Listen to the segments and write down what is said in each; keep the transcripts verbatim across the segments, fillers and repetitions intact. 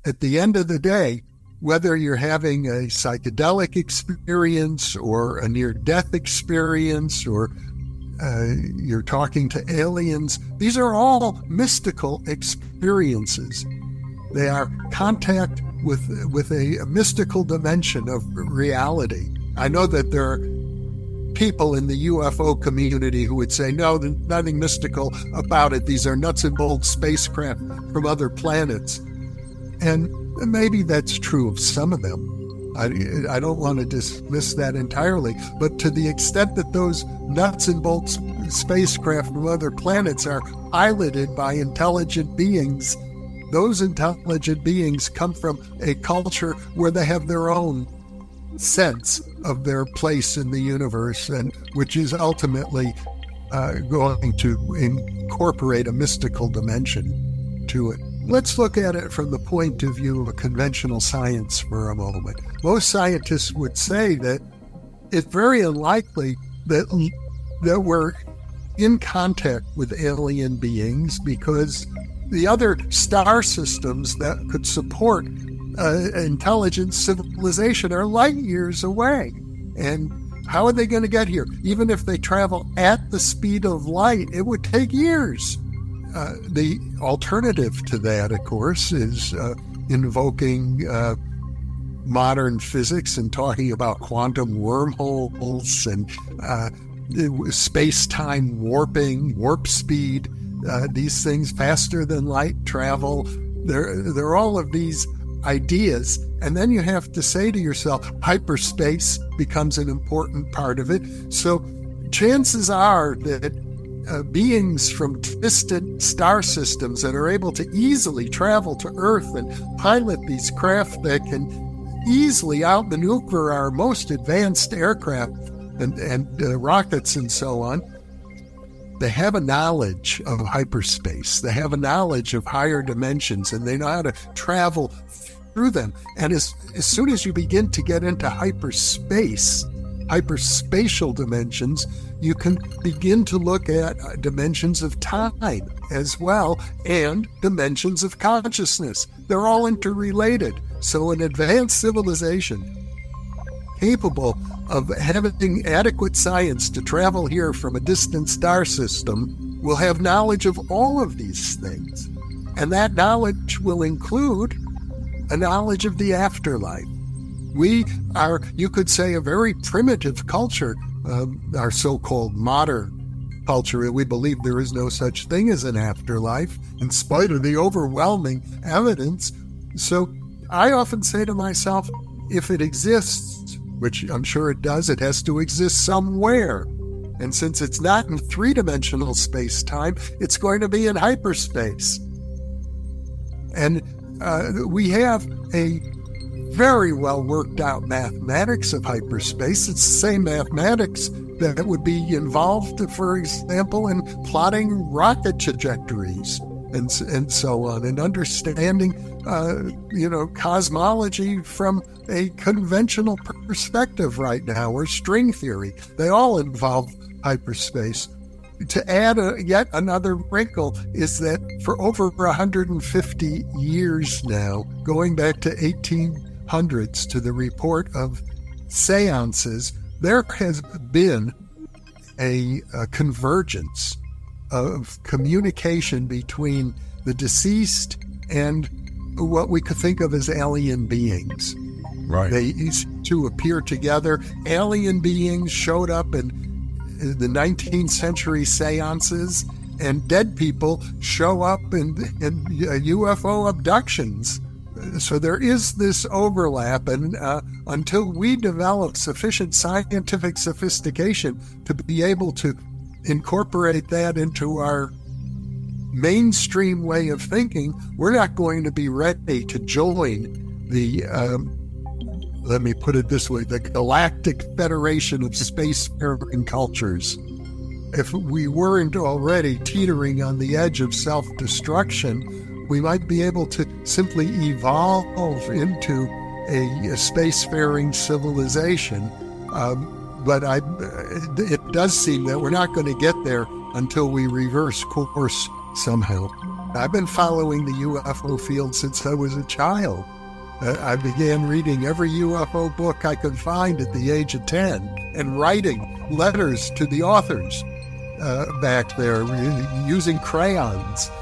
at the end of the day, whether you're having a psychedelic experience or a near-death experience or uh, you're talking to aliens, these are all mystical experiences. They are contact with with a, a mystical dimension of reality. I know that there are people in the U F O community who would say, no, there's nothing mystical about it. These are nuts and bolts spacecraft from other planets. And maybe that's true of some of them. I, I don't want to dismiss that entirely. But to the extent that those nuts and bolts spacecraft from other planets are piloted by intelligent beings, those intelligent beings come from a culture where they have their own sense of their place in the universe, and which is ultimately uh, going to incorporate a mystical dimension to it. Let's look at it from the point of view of a conventional science for a moment. Most scientists would say that it's very unlikely that, that we're in contact with alien beings, because the other star systems that could support uh, intelligent civilization are light years away. And how are they going to get here? Even if they travel at the speed of light, it would take years. Uh, the alternative to that, of course, is uh, invoking uh, modern physics and talking about quantum wormholes and uh, space-time warping, warp speed, uh, these things faster than light travel. There, there are all of these ideas. And then you have to say to yourself, hyperspace becomes an important part of it. So chances are that Uh, beings from distant star systems that are able to easily travel to Earth and pilot these craft that can easily outmaneuver our most advanced aircraft and, and uh, rockets and so on, they have a knowledge of hyperspace. They have a knowledge of higher dimensions, and they know how to travel through them. And as, as soon as you begin to get into hyperspace, hyperspatial dimensions, you can begin to look at dimensions of time as well, and dimensions of consciousness. They're all interrelated. So an advanced civilization capable of having adequate science to travel here from a distant star system will have knowledge of all of these things. And that knowledge will include a knowledge of the afterlife. We are, you could say, a very primitive culture, uh, our so-called modern culture. We believe there is no such thing as an afterlife, in spite of the overwhelming evidence. So I often say to myself, if it exists, which I'm sure it does, it has to exist somewhere. And since it's not in three-dimensional space-time, it's going to be in hyperspace. And uh, we have a very well worked out mathematics of hyperspace. It's the same mathematics that would be involved, for example, in plotting rocket trajectories and and so on, and understanding, uh, you know, cosmology from a conventional perspective right now, or string theory. They all involve hyperspace. To add a, yet another wrinkle is that for over one hundred fifty years now, going back to eighteen hundreds, to the report of seances, there has been a, a convergence of communication between the deceased and what we could think of as alien beings. Right. They used to appear together. Alien beings showed up in the nineteenth century seances, and dead people show up in, in U F O abductions. So there is this overlap, and uh, until we develop sufficient scientific sophistication to be able to incorporate that into our mainstream way of thinking, we're not going to be ready to join the, um, let me put it this way, the Galactic Federation of Spacefaring Cultures. If we weren't already teetering on the edge of self-destruction, we might be able to simply evolve into a, a spacefaring civilization. Um, but I, it does seem that we're not going to get there until we reverse course somehow. I've been following the U F O field since I was a child. Uh, I began reading every U F O book I could find at the age of ten and writing letters to the authors uh, back there using crayons.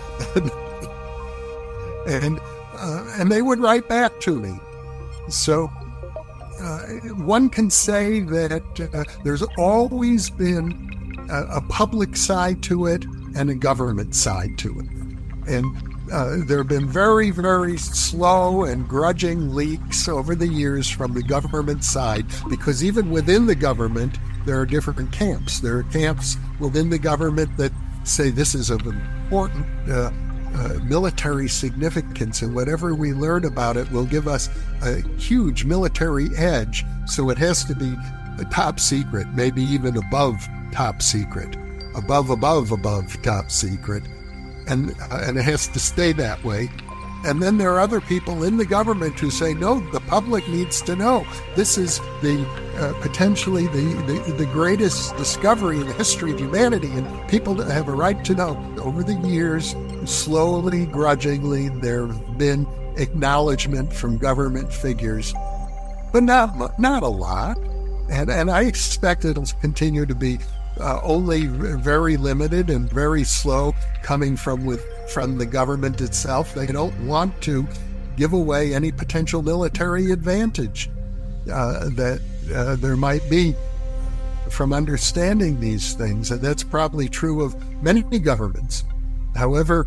and uh, and they would write back to me. So uh, one can say that uh, there's always been a, a public side to it and a government side to it. And uh, there have been very, very slow and grudging leaks over the years from the government side, because even within the government, there are different camps. There are camps within the government that say this is of important uh, uh, military significance, and whatever we learn about it will give us a huge military edge, so it has to be a top secret, maybe even above top secret, above, above, above top secret. And, uh, and it has to stay that way. And then there are other people in the government who say, no, the public needs to know. This is the uh, potentially the, the, the greatest discovery in the history of humanity, and people have a right to know. Over the years, slowly, grudgingly, there have been acknowledgement from government figures, but not, not a lot. And, and I expect it'll continue to be Uh, only very limited and very slow coming from with from the government itself. They don't want to give away any potential military advantage uh, that uh, there might be from understanding these things, and that's probably true of many governments. However,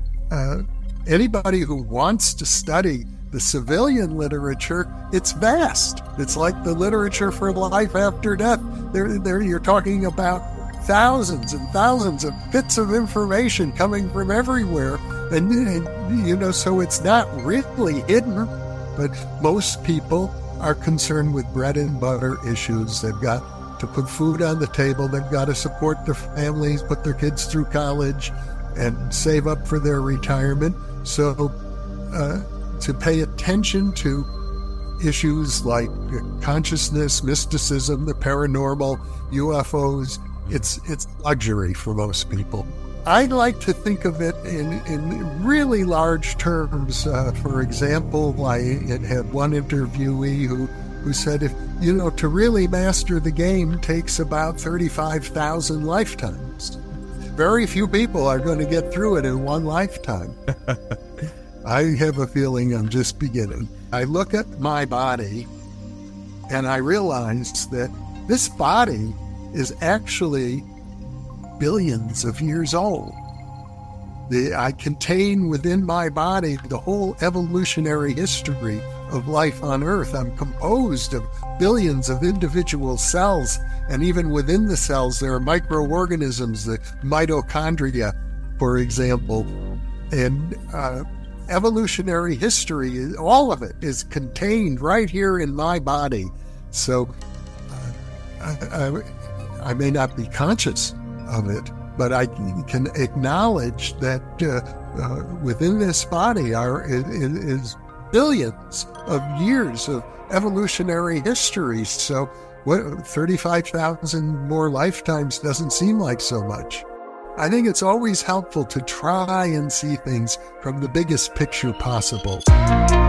uh, anybody who wants to study the civilian literature, it's vast. It's like the literature for life after death. There, there, you're talking about thousands and thousands of bits of information coming from everywhere. And, and, you know, so it's not really hidden, but most people are concerned with bread and butter issues. They've got to put food on the table. They've got to support their families, put their kids through college, and save up for their retirement. So, uh, to pay attention to issues like consciousness, mysticism, the paranormal, U F Os, it's it's luxury for most people. I like to think of it in, in really large terms. Uh, for example, I had one interviewee who, who said, if you know, to really master the game takes about thirty-five thousand lifetimes. Very few people are going to get through it in one lifetime. I have a feeling I'm just beginning. I look at my body and I realize that this body is actually billions of years old. The, I contain within my body the whole evolutionary history of life on Earth. I'm composed of billions of individual cells, and even within the cells there are microorganisms, the mitochondria, for example. And uh, evolutionary history, all of it is contained right here in my body. So uh, I, I, I may not be conscious of it, but I can acknowledge that uh, uh, within this body are is, is billions of years of evolutionary history. So what, thirty-five thousand more lifetimes doesn't seem like so much. I think it's always helpful to try and see things from the biggest picture possible.